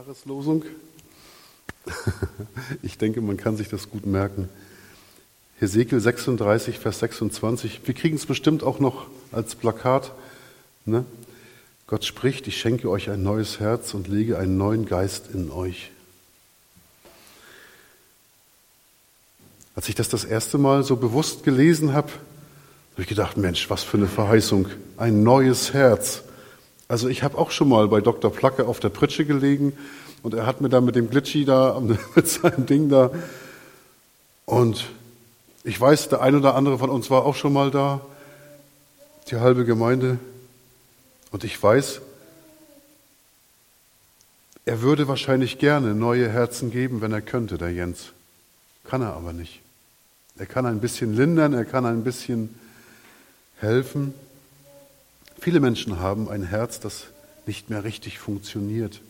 Jahreslosung. Ich denke, man kann sich das gut merken. Hesekiel 36, Vers 26. Wir kriegen es bestimmt auch noch als Plakat. Ne? Gott spricht, ich schenke euch ein neues Herz und lege einen neuen Geist in euch. Als ich das erste Mal so bewusst gelesen habe ich gedacht, Mensch, was für eine Verheißung. Ein neues Herz. Also ich habe auch schon mal bei Dr. Placke auf der Pritsche gelegen und er hat mir da mit dem Glitschi da, mit seinem Ding da. Und ich weiß, der ein oder andere von uns war auch schon mal da, die halbe Gemeinde. Und ich weiß, er würde wahrscheinlich gerne neue Herzen geben, wenn er könnte, der Jens. Kann er aber nicht. Er kann ein bisschen lindern, er kann ein bisschen helfen. Viele Menschen haben ein Herz, das nicht mehr richtig funktioniert.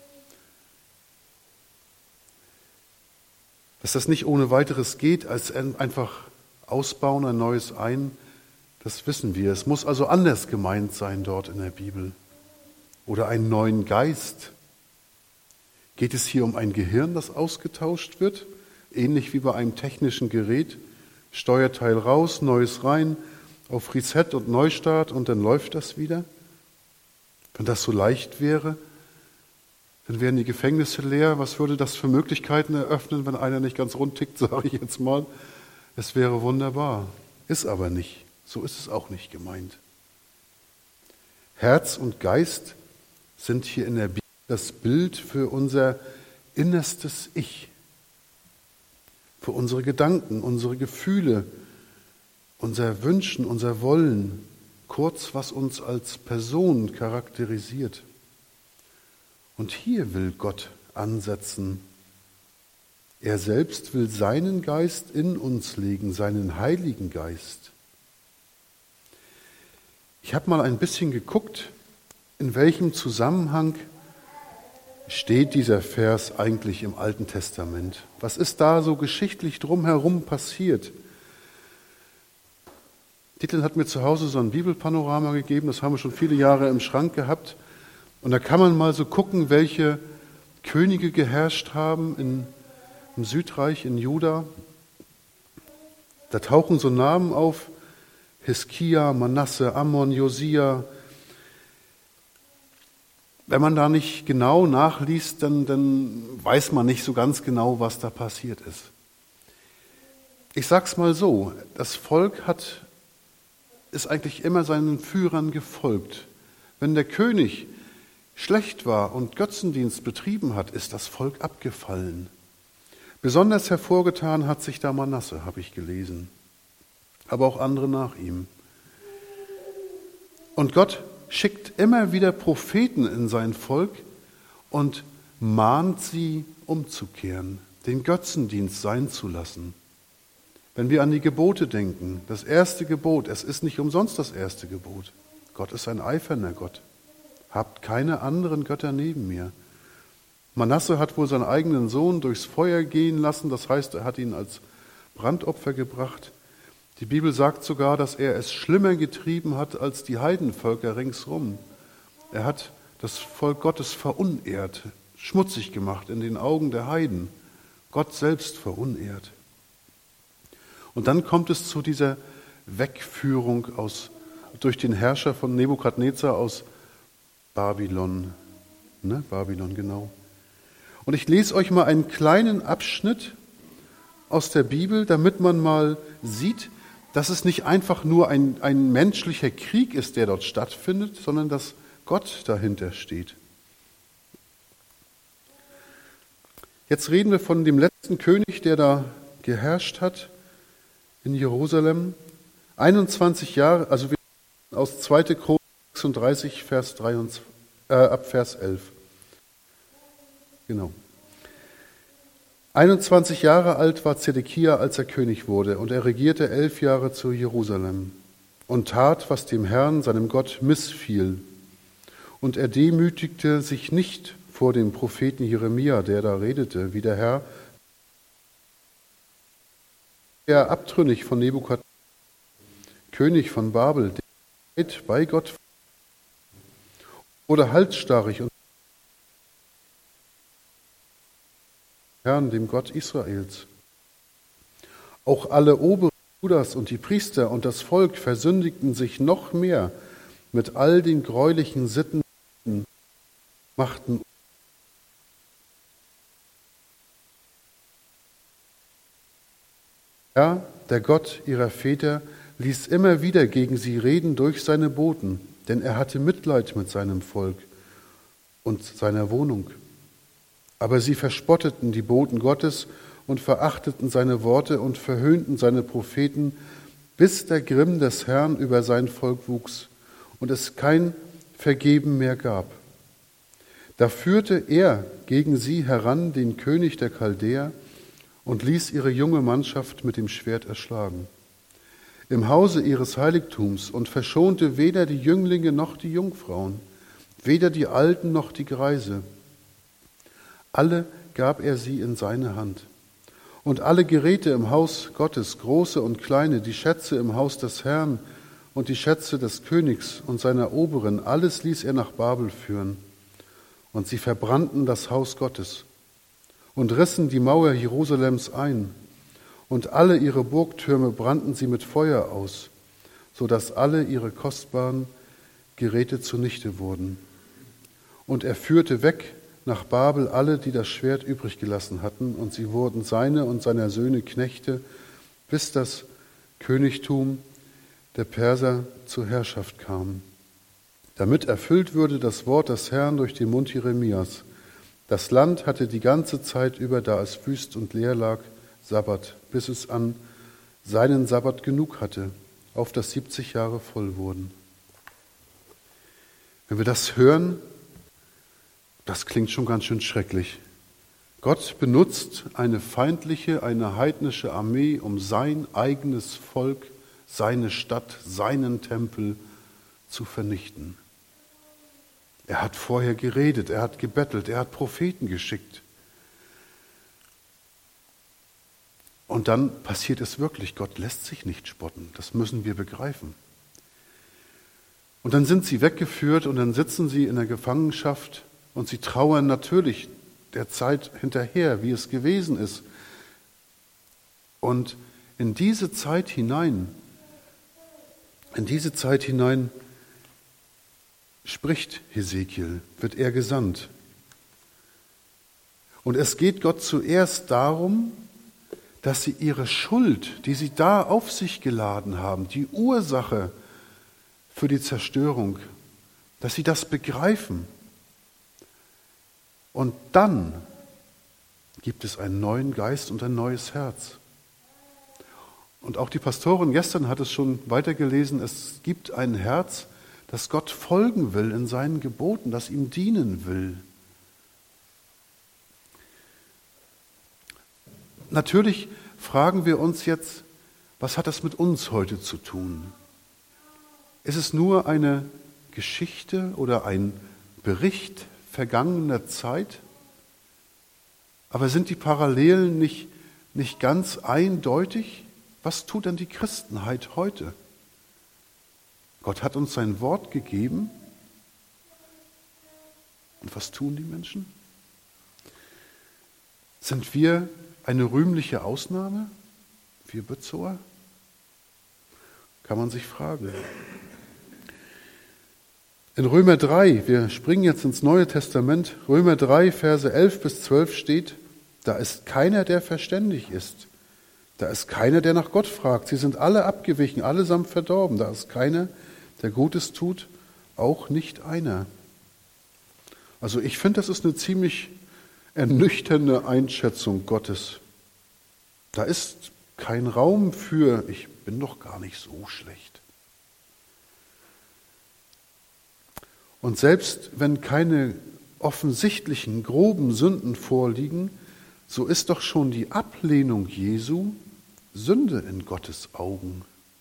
Dass das nicht ohne weiteres geht, als einfach ausbauen, ein neues ein, das wissen wir. Es muss also anders gemeint sein dort in der Bibel. Oder einen neuen Geist. Geht es hier um ein Gehirn, das ausgetauscht wird? Ähnlich wie bei einem technischen Gerät. Steuerteil raus, neues rein, auf Reset und Neustart und dann läuft das wieder. Wenn das so leicht wäre, dann wären die Gefängnisse leer. Was würde das für Möglichkeiten eröffnen, wenn einer nicht ganz rund tickt, sage ich jetzt mal. Es wäre wunderbar. Ist aber nicht. So ist es auch nicht gemeint. Herz und Geist sind hier in der Bibel das Bild für unser innerstes Ich. Für unsere Gedanken, unsere Gefühle, unser Wünschen, unser Wollen, kurz, was uns als Person charakterisiert. Und hier will Gott ansetzen. Er selbst will seinen Geist in uns legen, seinen Heiligen Geist. Ich habe mal ein bisschen geguckt, in welchem Zusammenhang steht dieser Vers eigentlich im Alten Testament. Was ist da so geschichtlich drumherum passiert? Dietl hat mir zu Hause so ein Bibelpanorama gegeben, das haben wir schon viele Jahre im Schrank gehabt. Und da kann man mal so gucken, welche Könige geherrscht haben im Südreich, in Juda. Da tauchen so Namen auf, Hiskia, Manasse, Ammon, Josia. Wenn man da nicht genau nachliest, dann weiß man nicht so ganz genau, was da passiert ist. Ich sag's mal so, das Volk ist eigentlich immer seinen Führern gefolgt. Wenn der König schlecht war und Götzendienst betrieben hat, ist das Volk abgefallen. Besonders hervorgetan hat sich da Manasse, habe ich gelesen, aber auch andere nach ihm. Und Gott schickt immer wieder Propheten in sein Volk und mahnt sie umzukehren, den Götzendienst sein zu lassen. Wenn wir an die Gebote denken, das erste Gebot, es ist nicht umsonst das erste Gebot. Gott ist ein eifernder Gott. Habt keine anderen Götter neben mir. Manasse hat wohl seinen eigenen Sohn durchs Feuer gehen lassen, das heißt, er hat ihn als Brandopfer gebracht. Die Bibel sagt sogar, dass er es schlimmer getrieben hat als die Heidenvölker ringsrum. Er hat das Volk Gottes verunehrt, schmutzig gemacht in den Augen der Heiden. Gott selbst verunehrt. Und dann kommt es zu dieser Wegführung durch den Herrscher von Nebukadnezar aus Babylon. Babylon, genau. Und ich lese euch mal einen kleinen Abschnitt aus der Bibel, damit man mal sieht, dass es nicht einfach nur ein menschlicher Krieg ist, der dort stattfindet, sondern dass Gott dahinter steht. Jetzt reden wir von dem letzten König, der da geherrscht hat in Jerusalem. 21 Jahre, also aus 2. Chronik 36, ab Vers 11. Genau. 21 Jahre alt war Zedekia, als er König wurde, und er regierte 11 Jahre zu Jerusalem und tat, was dem Herrn, seinem Gott, missfiel. Und er demütigte sich nicht vor dem Propheten Jeremia, der da redete, wie der Herr, der abtrünnig von Nebukadnezar, König von Babel, der bei Gott oder halsstarrig und Herrn, dem Gott Israels. Auch alle Oberen Judas und die Priester und das Volk versündigten sich noch mehr mit all den greulichen Sitten, machten Herr, der Gott ihrer Väter, ließ immer wieder gegen sie reden durch seine Boten, denn er hatte Mitleid mit seinem Volk und seiner Wohnung. Aber sie verspotteten die Boten Gottes und verachteten seine Worte und verhöhnten seine Propheten, bis der Grimm des Herrn über sein Volk wuchs und es kein Vergeben mehr gab. Da führte er gegen sie heran den König der Chaldäer und ließ ihre junge Mannschaft mit dem Schwert erschlagen im Hause ihres Heiligtums und verschonte weder die Jünglinge noch die Jungfrauen, weder die Alten noch die Greise. Alle gab er sie in seine Hand. Und alle Geräte im Haus Gottes, große und kleine, die Schätze im Haus des Herrn und die Schätze des Königs und seiner Oberen, alles ließ er nach Babel führen. Und sie verbrannten das Haus Gottes und rissen die Mauer Jerusalems ein. Und alle ihre Burgtürme brannten sie mit Feuer aus, so dass alle ihre kostbaren Geräte zunichte wurden. Und er führte weg nach Babel alle, die das Schwert übrig gelassen hatten, und sie wurden seine und seiner Söhne Knechte, bis das Königtum der Perser zur Herrschaft kam. Damit erfüllt würde das Wort des Herrn durch den Mund Jeremias. Das Land hatte die ganze Zeit über, da es wüst und leer lag, Sabbat, bis es an seinen Sabbat genug hatte, auf dass 70 Jahre voll wurden. Wenn wir das hören, das klingt schon ganz schön schrecklich. Gott benutzt eine feindliche, eine heidnische Armee, um sein eigenes Volk, seine Stadt, seinen Tempel zu vernichten. Er hat vorher geredet, er hat gebettelt, er hat Propheten geschickt. Und dann passiert es wirklich. Gott lässt sich nicht spotten. Das müssen wir begreifen. Und dann sind sie weggeführt und dann sitzen sie in der Gefangenschaft und sie trauern natürlich der Zeit hinterher, wie es gewesen ist. Und in diese Zeit hinein spricht Hesekiel, wird er gesandt. Und es geht Gott zuerst darum, dass sie ihre Schuld, die sie da auf sich geladen haben, die Ursache für die Zerstörung, dass sie das begreifen. Und dann gibt es einen neuen Geist und ein neues Herz. Und auch die Pastorin gestern hat es schon weitergelesen, es gibt ein Herz, das Gott folgen will in seinen Geboten, das ihm dienen will. Natürlich fragen wir uns jetzt, was hat das mit uns heute zu tun? Ist es nur eine Geschichte oder ein Bericht vergangener Zeit? Aber sind die Parallelen nicht ganz eindeutig? Was tut denn die Christenheit heute? Gott hat uns sein Wort gegeben. Und was tun die Menschen? Sind wir eine rühmliche Ausnahme? Wir Bützower? Kann man sich fragen. In Römer 3, wir springen jetzt ins Neue Testament, Römer 3, Verse 11 bis 12 steht, da ist keiner, der verständig ist. Da ist keiner, der nach Gott fragt. Sie sind alle abgewichen, allesamt verdorben. Da ist keiner, der Gutes tut, auch nicht einer. Also ich finde, das ist eine ziemlich ernüchternde Einschätzung Gottes. Da ist kein Raum für, ich bin doch gar nicht so schlecht. Und selbst wenn keine offensichtlichen, groben Sünden vorliegen, so ist doch schon die Ablehnung Jesu Sünde in Gottes Augen.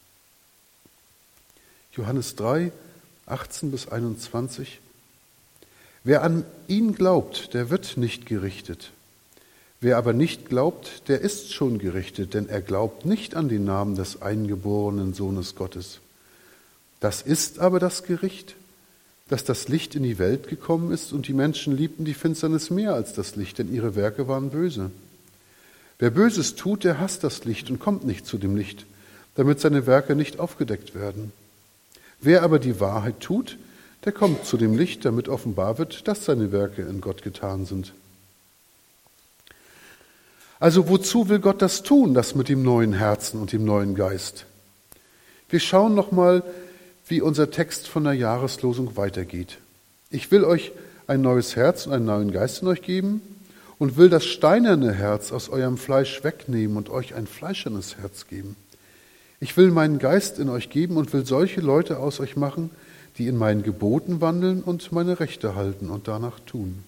Johannes 3, 18 bis 21. Wer an ihn glaubt, der wird nicht gerichtet. Wer aber nicht glaubt, der ist schon gerichtet, denn er glaubt nicht an den Namen des eingeborenen Sohnes Gottes. Das ist aber das Gericht, dass das Licht in die Welt gekommen ist und die Menschen liebten die Finsternis mehr als das Licht, denn ihre Werke waren böse. Wer Böses tut, der hasst das Licht und kommt nicht zu dem Licht, damit seine Werke nicht aufgedeckt werden. Wer aber die Wahrheit tut, der kommt zu dem Licht, damit offenbar wird, dass seine Werke in Gott getan sind. Also wozu will Gott das tun, das mit dem neuen Herzen und dem neuen Geist? Wir schauen nochmal, wie unser Text von der Jahreslosung weitergeht. Ich will euch ein neues Herz und einen neuen Geist in euch geben und will das steinerne Herz aus eurem Fleisch wegnehmen und euch ein fleischernes Herz geben. Ich will meinen Geist in euch geben und will solche Leute aus euch machen, die in meinen Geboten wandeln und meine Rechte halten und danach tun.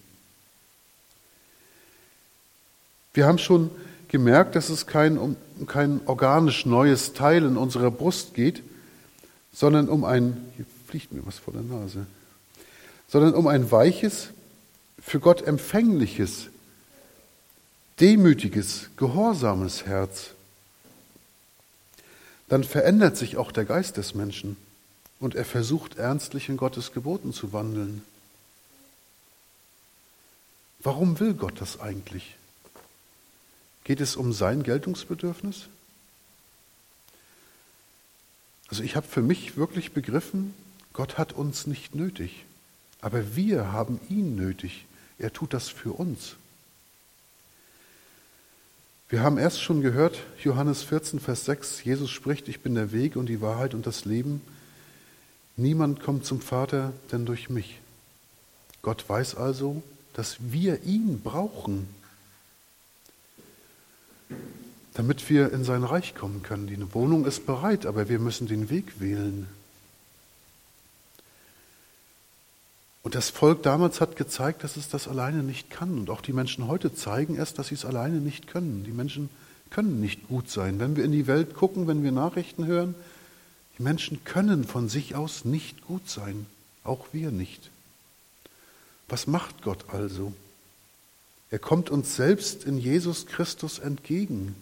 Wir haben schon gemerkt, dass es kein organisch neues Teil in unserer Brust geht, sondern hier fliegt mir was vor der Nase, sondern um ein weiches, für Gott empfängliches, demütiges, gehorsames Herz. Dann verändert sich auch der Geist des Menschen und er versucht ernstlich in Gottes Geboten zu wandeln. Warum will Gott das eigentlich? Geht es um sein Geltungsbedürfnis? Also ich habe für mich wirklich begriffen, Gott hat uns nicht nötig, aber wir haben ihn nötig. Er tut das für uns. Wir haben erst schon gehört, Johannes 14, Vers 6, Jesus spricht, ich bin der Weg und die Wahrheit und das Leben. Niemand kommt zum Vater, denn durch mich. Gott weiß also, dass wir ihn brauchen, damit wir in sein Reich kommen können. Die Wohnung ist bereit, aber wir müssen den Weg wählen. Und das Volk damals hat gezeigt, dass es das alleine nicht kann. Und auch die Menschen heute zeigen es, dass sie es alleine nicht können. Die Menschen können nicht gut sein. Wenn wir in die Welt gucken, wenn wir Nachrichten hören, die Menschen können von sich aus nicht gut sein. Auch wir nicht. Was macht Gott also? Er kommt uns selbst in Jesus Christus entgegen.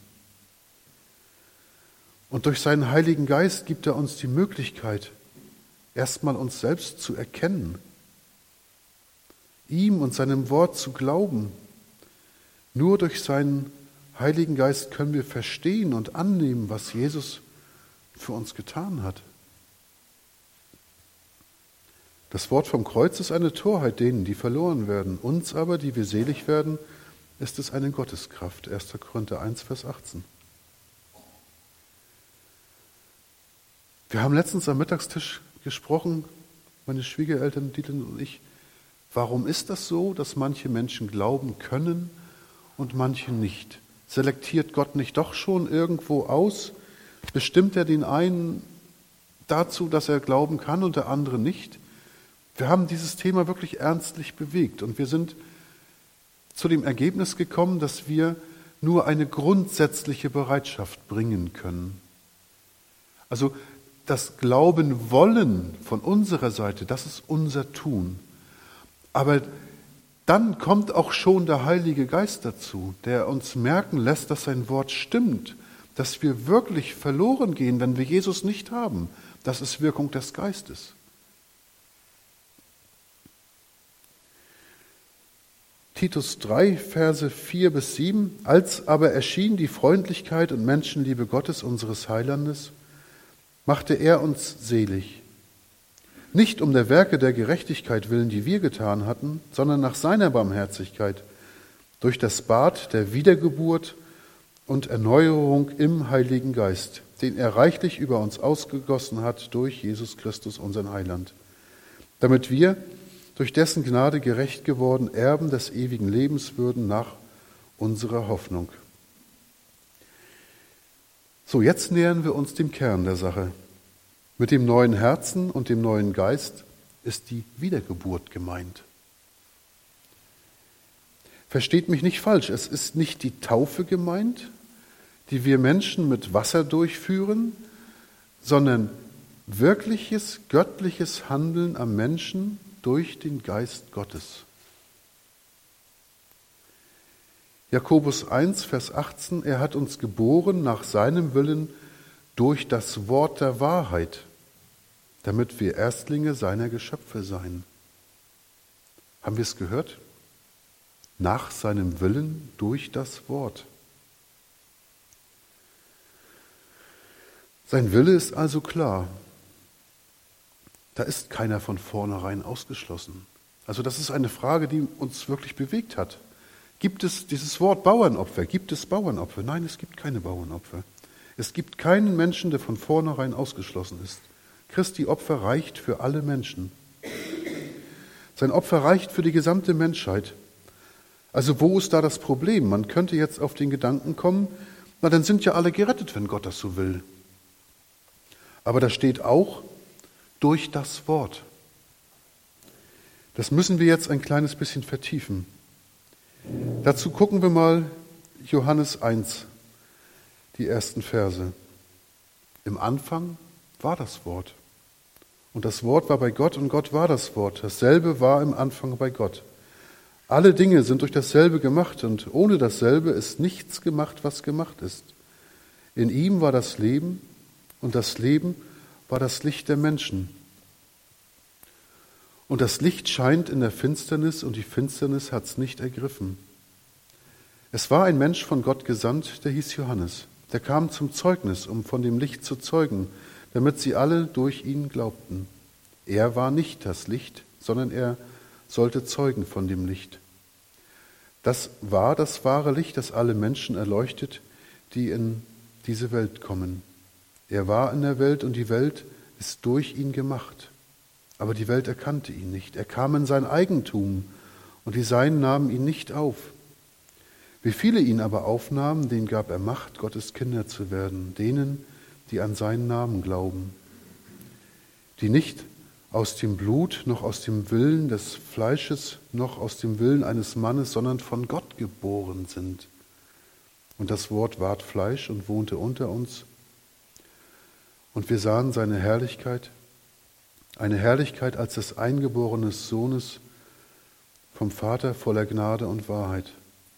Und durch seinen Heiligen Geist gibt er uns die Möglichkeit, erstmal uns selbst zu erkennen, ihm und seinem Wort zu glauben. Nur durch seinen Heiligen Geist können wir verstehen und annehmen, was Jesus für uns getan hat. Das Wort vom Kreuz ist eine Torheit denen, die verloren werden. Uns aber, die wir selig werden, ist es eine Gotteskraft. 1. Korinther 1, Vers 18. Wir haben letztens am Mittagstisch gesprochen, meine Schwiegereltern, Dietl und ich, warum ist das so, dass manche Menschen glauben können und manche nicht? Selektiert Gott nicht doch schon irgendwo aus? Bestimmt er den einen dazu, dass er glauben kann und der andere nicht? Wir haben dieses Thema wirklich ernstlich bewegt und wir sind zu dem Ergebnis gekommen, dass wir nur eine grundsätzliche Bereitschaft bringen können. Also das Glauben wollen von unserer Seite, das ist unser Tun. Aber dann kommt auch schon der Heilige Geist dazu, der uns merken lässt, dass sein Wort stimmt, dass wir wirklich verloren gehen, wenn wir Jesus nicht haben. Das ist Wirkung des Geistes. Titus 3, Verse 4 bis 7. Als aber erschien die Freundlichkeit und Menschenliebe Gottes, unseres Heilandes, machte er uns selig. Nicht um der Werke der Gerechtigkeit willen, die wir getan hatten, sondern nach seiner Barmherzigkeit, durch das Bad der Wiedergeburt und Erneuerung im Heiligen Geist, den er reichlich über uns ausgegossen hat durch Jesus Christus, unseren Heiland, damit wir, durch dessen Gnade gerecht geworden, Erben des ewigen Lebens würden nach unserer Hoffnung. So, jetzt nähern wir uns dem Kern der Sache. Mit dem neuen Herzen und dem neuen Geist ist die Wiedergeburt gemeint. Versteht mich nicht falsch, es ist nicht die Taufe gemeint, die wir Menschen mit Wasser durchführen, sondern wirkliches, göttliches Handeln am Menschen durch den Geist Gottes. Jakobus 1, Vers 18, er hat uns geboren nach seinem Willen durch das Wort der Wahrheit, damit wir Erstlinge seiner Geschöpfe seien. Haben wir es gehört? Nach seinem Willen durch das Wort. Sein Wille ist also klar. Da ist keiner von vornherein ausgeschlossen. Also das ist eine Frage, die uns wirklich bewegt hat. Gibt es dieses Wort Bauernopfer? Gibt es Bauernopfer? Nein, es gibt keine Bauernopfer. Es gibt keinen Menschen, der von vornherein ausgeschlossen ist. Christi Opfer reicht für alle Menschen. Sein Opfer reicht für die gesamte Menschheit. Also wo ist da das Problem? Man könnte jetzt auf den Gedanken kommen, na dann sind ja alle gerettet, wenn Gott das so will. Aber da steht auch, durch das Wort. Das müssen wir jetzt ein kleines bisschen vertiefen. Dazu gucken wir mal Johannes 1, die ersten Verse. Im Anfang war das Wort. Und das Wort war bei Gott und Gott war das Wort. Dasselbe war im Anfang bei Gott. Alle Dinge sind durch dasselbe gemacht und ohne dasselbe ist nichts gemacht, was gemacht ist. In ihm war das Leben und das Leben war das Licht der Menschen. Und das Licht scheint in der Finsternis und die Finsternis hat es nicht ergriffen. Es war ein Mensch von Gott gesandt, der hieß Johannes. Der kam zum Zeugnis, um von dem Licht zu zeugen, damit sie alle durch ihn glaubten. Er war nicht das Licht, sondern er sollte zeugen von dem Licht. Das war das wahre Licht, das alle Menschen erleuchtet, die in diese Welt kommen. Er war in der Welt und die Welt ist durch ihn gemacht. Aber die Welt erkannte ihn nicht. Er kam in sein Eigentum und die Seinen nahmen ihn nicht auf. Wie viele ihn aber aufnahmen, denen gab er Macht, Gottes Kinder zu werden, denen, die an seinen Namen glauben, die nicht aus dem Blut, noch aus dem Willen des Fleisches, noch aus dem Willen eines Mannes, sondern von Gott geboren sind. Und das Wort ward Fleisch und wohnte unter uns. Und wir sahen seine Herrlichkeit, eine Herrlichkeit als des eingeborenen Sohnes vom Vater voller Gnade und Wahrheit.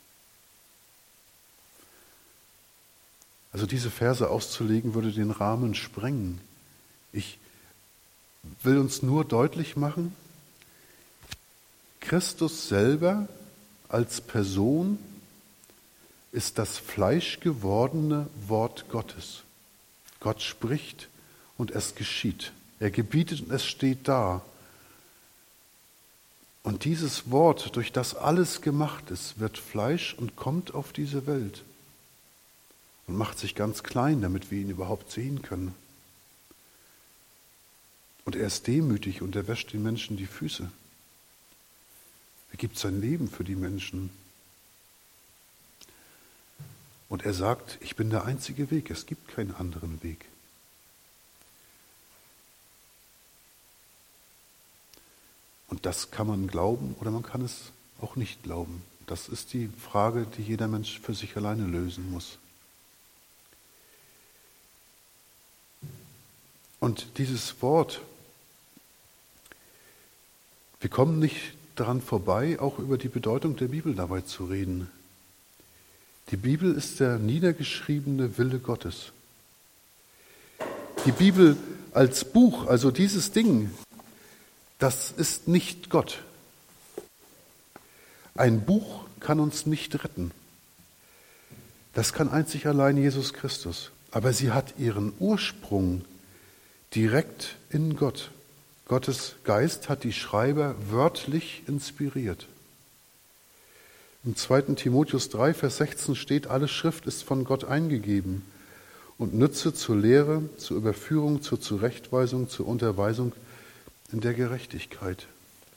Also diese Verse auszulegen, würde den Rahmen sprengen. Ich will uns nur deutlich machen, Christus selber als Person ist das fleischgewordene Wort Gottes. Gott spricht und es geschieht. Er gebietet und es steht da. Und dieses Wort, durch das alles gemacht ist, wird Fleisch und kommt auf diese Welt und macht sich ganz klein, damit wir ihn überhaupt sehen können. Und er ist demütig und er wäscht den Menschen die Füße. Er gibt sein Leben für die Menschen. Und er sagt, ich bin der einzige Weg, es gibt keinen anderen Weg. Und das kann man glauben oder man kann es auch nicht glauben. Das ist die Frage, die jeder Mensch für sich alleine lösen muss. Und dieses Wort, wir kommen nicht daran vorbei, auch über die Bedeutung der Bibel dabei zu reden. Die Bibel ist der niedergeschriebene Wille Gottes. Die Bibel als Buch, also dieses Ding, das ist nicht Gott. Ein Buch kann uns nicht retten. Das kann einzig allein Jesus Christus. Aber sie hat ihren Ursprung direkt in Gott. Gottes Geist hat die Schreiber wörtlich inspiriert. Im 2. Timotheus 3, Vers 16 steht, alle Schrift ist von Gott eingegeben und nütze zur Lehre, zur Überführung, zur Zurechtweisung, zur Unterweisung in der Gerechtigkeit.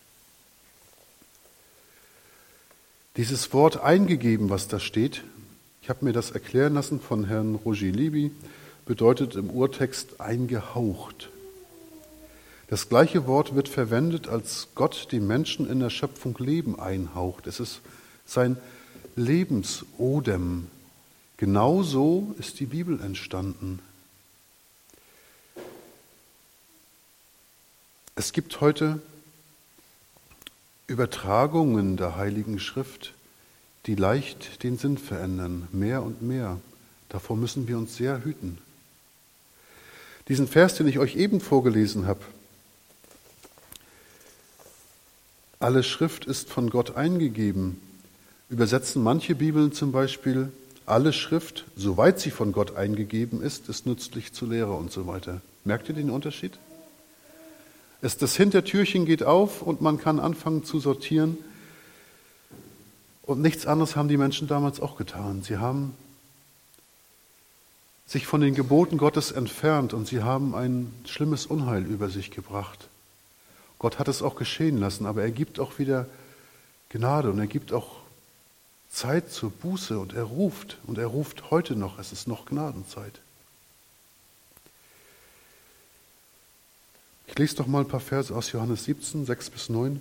Dieses Wort eingegeben, was da steht, ich habe mir das erklären lassen von Herrn Roger Libby, bedeutet im Urtext eingehaucht. Das gleiche Wort wird verwendet, als Gott dem Menschen in der Schöpfung Leben einhaucht. Es ist sein Lebensodem. Genauso ist die Bibel entstanden. Es gibt heute Übertragungen der Heiligen Schrift, die leicht den Sinn verändern, mehr und mehr. Davor müssen wir uns sehr hüten. Diesen Vers, den ich euch eben vorgelesen habe, alle Schrift ist von Gott eingegeben, übersetzen manche Bibeln zum Beispiel, alle Schrift, soweit sie von Gott eingegeben ist nützlich zur Lehre und so weiter. Merkt ihr den Unterschied? Das Hintertürchen geht auf und man kann anfangen zu sortieren. Und nichts anderes haben die Menschen damals auch getan. Sie haben sich von den Geboten Gottes entfernt und sie haben ein schlimmes Unheil über sich gebracht. Gott hat es auch geschehen lassen, aber er gibt auch wieder Gnade und er gibt auch Zeit zur Buße und er ruft heute noch, es ist noch Gnadenzeit. Ich lese doch mal ein paar Verse aus Johannes 17, 6-9.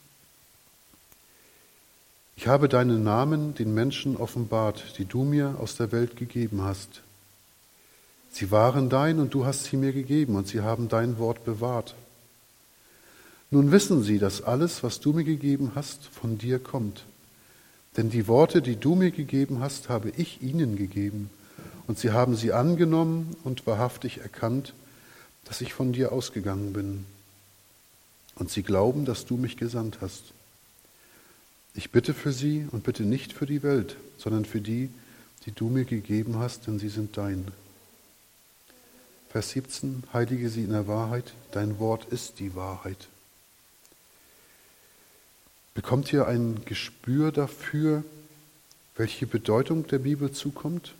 Ich habe deinen Namen den Menschen offenbart, die du mir aus der Welt gegeben hast. Sie waren dein und du hast sie mir gegeben und sie haben dein Wort bewahrt. Nun wissen sie, dass alles, was du mir gegeben hast, von dir kommt. Denn die Worte, die du mir gegeben hast, habe ich ihnen gegeben. Und sie haben sie angenommen und wahrhaftig erkannt, dass ich von dir ausgegangen bin. Und sie glauben, dass du mich gesandt hast. Ich bitte für sie und bitte nicht für die Welt, sondern für die, die du mir gegeben hast, denn sie sind dein. Vers 17, heilige sie in der Wahrheit, dein Wort ist die Wahrheit. Bekommt ihr ein Gespür dafür, welche Bedeutung der Bibel zukommt?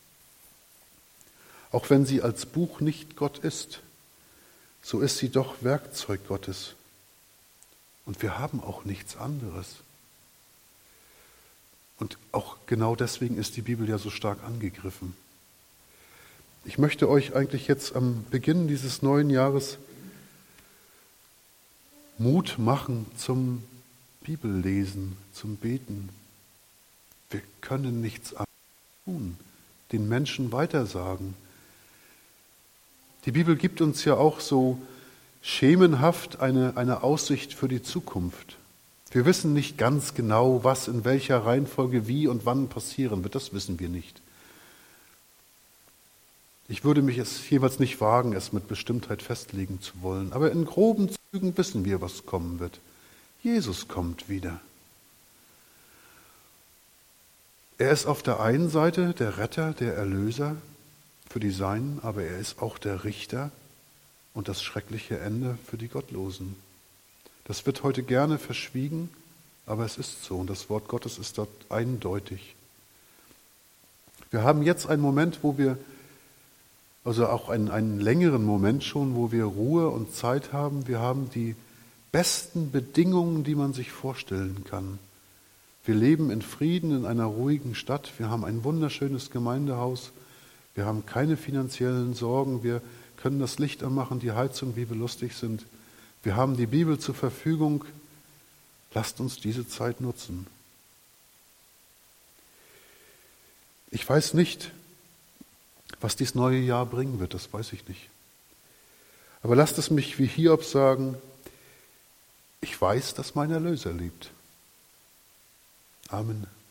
Auch wenn sie als Buch nicht Gott ist, so ist sie doch Werkzeug Gottes. Und wir haben auch nichts anderes. Und auch genau deswegen ist die Bibel ja so stark angegriffen. Ich möchte euch eigentlich jetzt am Beginn dieses neuen Jahres Mut machen zum Bibellesen, zum Beten. Wir können nichts anderes tun, den Menschen weitersagen. Die Bibel gibt uns ja auch so schemenhaft eine Aussicht für die Zukunft. Wir wissen nicht ganz genau, was in welcher Reihenfolge wie und wann passieren wird. Das wissen wir nicht. Ich würde mich es jeweils nicht wagen, es mit Bestimmtheit festlegen zu wollen. Aber in groben Zügen wissen wir, was kommen wird. Jesus kommt wieder. Er ist auf der einen Seite der Retter, der Erlöser für die Seinen, aber er ist auch der Richter und das schreckliche Ende für die Gottlosen. Das wird heute gerne verschwiegen, aber es ist so und das Wort Gottes ist dort eindeutig. Wir haben jetzt einen Moment, wo wir, also auch einen längeren Moment schon, wo wir Ruhe und Zeit haben. Wir haben die besten Bedingungen, die man sich vorstellen kann. Wir leben in Frieden in einer ruhigen Stadt. Wir haben ein wunderschönes Gemeindehaus. Wir haben keine finanziellen Sorgen. Wir können das Licht anmachen, die Heizung, wie wir lustig sind. Wir haben die Bibel zur Verfügung. Lasst uns diese Zeit nutzen. Ich weiß nicht, was dieses neue Jahr bringen wird, das weiß ich nicht. Aber lasst es mich wie Hiob sagen, ich weiß, dass mein Erlöser lebt. Amen.